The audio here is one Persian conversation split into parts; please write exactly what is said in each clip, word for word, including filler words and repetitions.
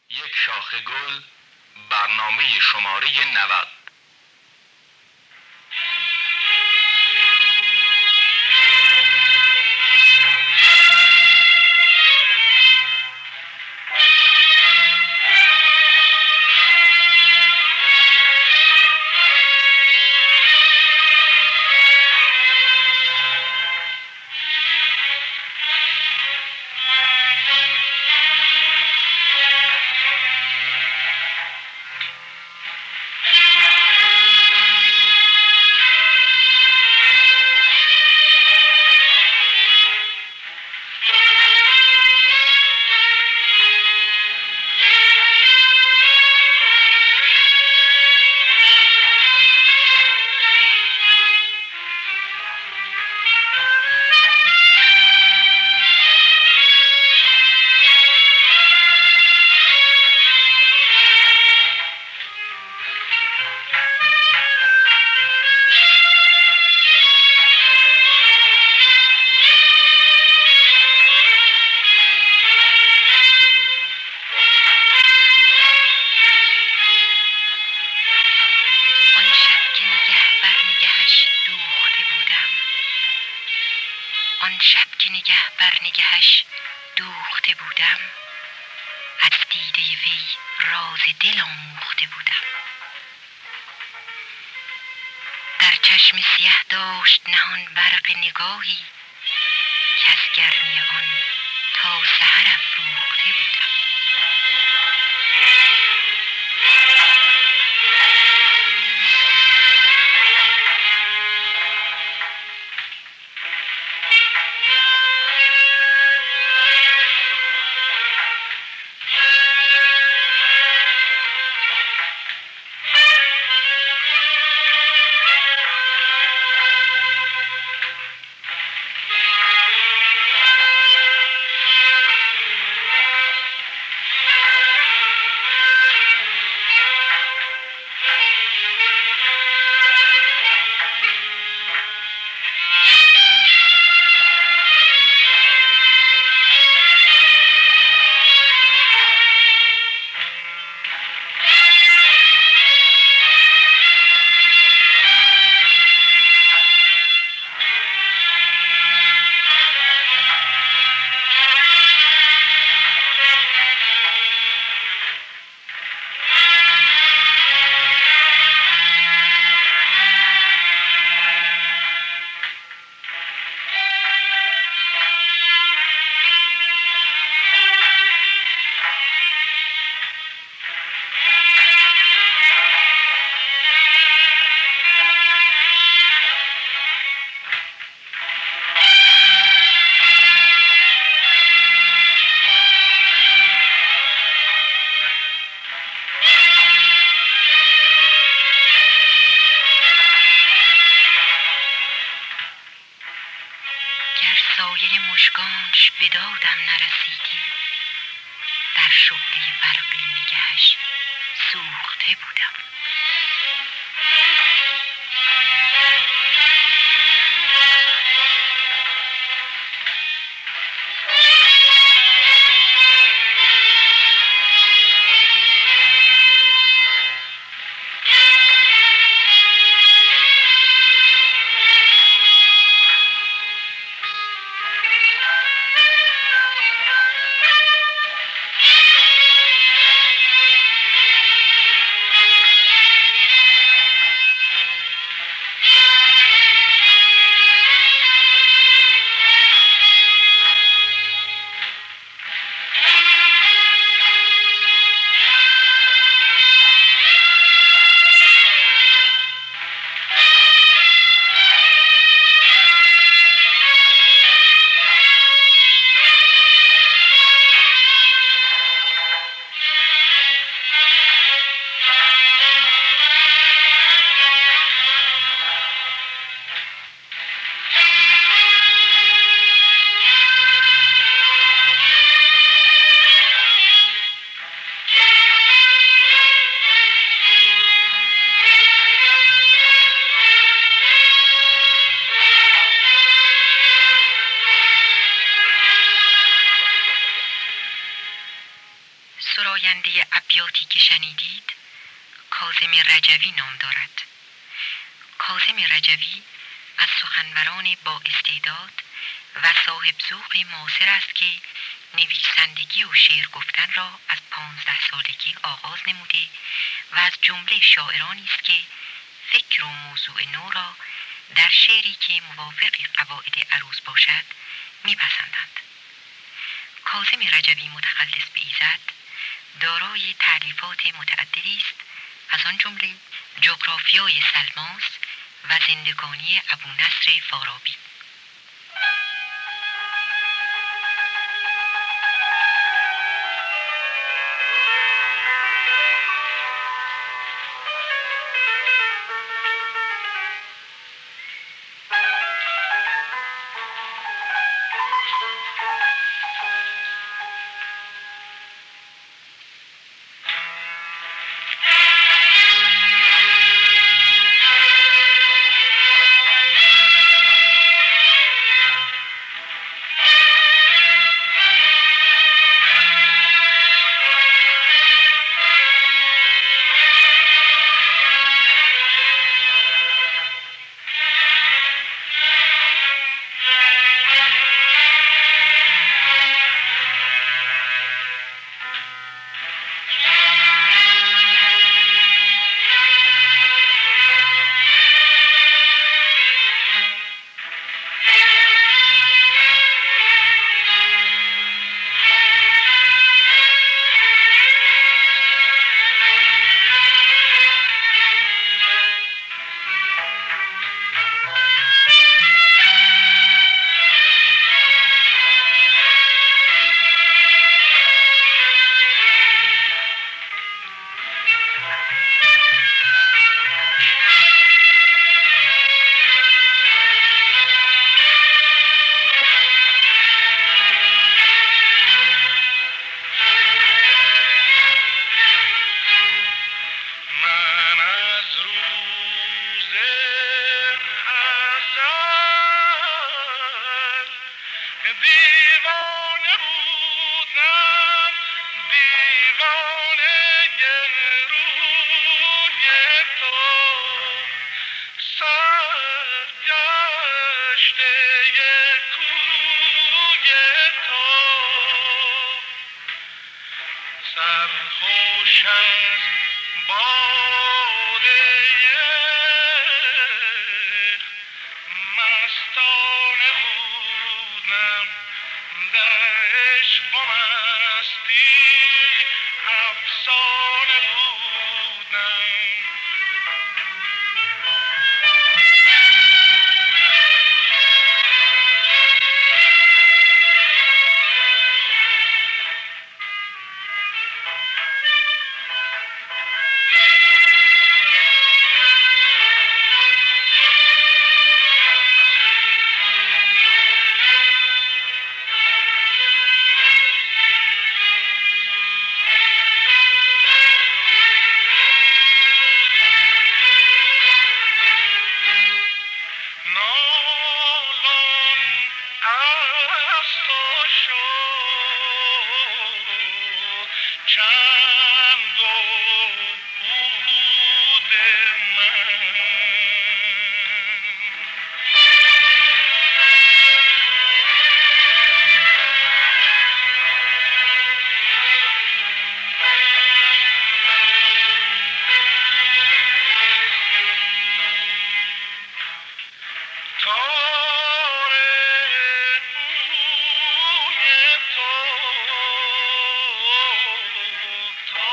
یک شاخه گل، برنامه شماره نود. آن شب که نگه بر نگهش دوخته بودم، از دیده وی راز دل آموخته بودم. در چشم سیه داشت نهان برق نگاهی، که از گرمی آن تا سحر افروخته بودم. سایه مژگانش به دادم نرسیدی، در شعله برقی نگهش سوخته بودم. سراینده ابیاتی که شنیدید کاظم رجوی نام دارد. کاظم رجوی از سخنوران با استعداد و صاحب ذوق معاصر است که نویسندگی و شعر گفتن را از پانزده سالگی آغاز نموده و از جمله شاعرانی است که فکر و موضوع نو را در شعری که موافق قواعد عروض باشد میپسندند. کاظم رجوی متخلص به ایزد دارای تألیفات متعددی است، از آن جمله جغرافیای سلماس و زندگانی ابونصر فارابی. تو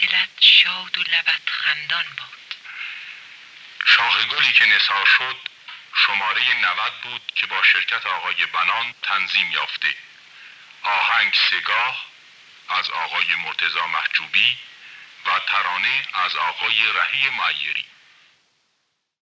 دلت شاد و لبت خندان باد. شاخ گلی که نثار شد شماره نود بود که با شرکت آقای بنان تنظیم یافته. آهنگ سگاه از آقای مرتضی محجوبی و ترانه از آقای رهی معیری.